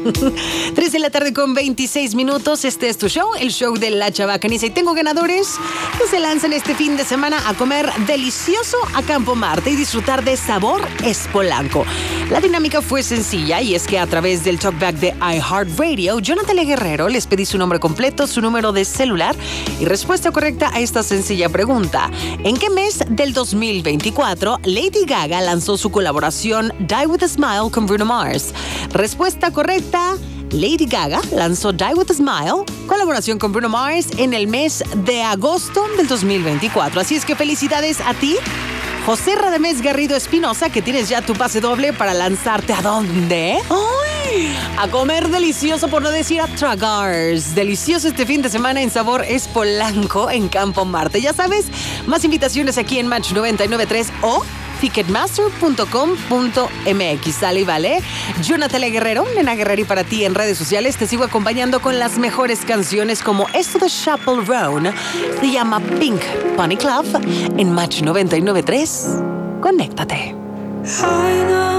3 de la tarde con 26 minutos. Este es tu show, el show de La Chabacaniza. Y tengo ganadores que se lanzan este fin de semana a comer delicioso a Campo Marte y disfrutar de sabor Polanco. La dinámica fue sencilla y es que a través del talkback de iHeartRadio, Jonathan Guerrero les pedí su nombre completo, su número de celular y respuesta correcta a esta sencilla pregunta. ¿En qué mes del 2024 Lady Gaga lanzó su colaboración Die With A Smile con Bruno Mars? Respuesta correcta. Lady Gaga lanzó Die With A Smile, colaboración con Bruno Mars, en el mes de agosto del 2024. Así es que felicidades a ti, José Radamés Garrido Espinosa, que tienes ya tu pase doble para lanzarte ¿a dónde? ¡Ay! A comer delicioso, por no decir a tragars. Delicioso este fin de semana en sabor Polanco en Campo Marte. Ya sabes, más invitaciones aquí en Match 99.3 o ticketmaster.com.mx. Sale y vale. Jonathan Guerrero, Nena Guerreri para ti en redes sociales. Te sigo acompañando con las mejores canciones como esto de Chappell Roan. Se llama Pink Pony Club en Match 99.3. Conéctate.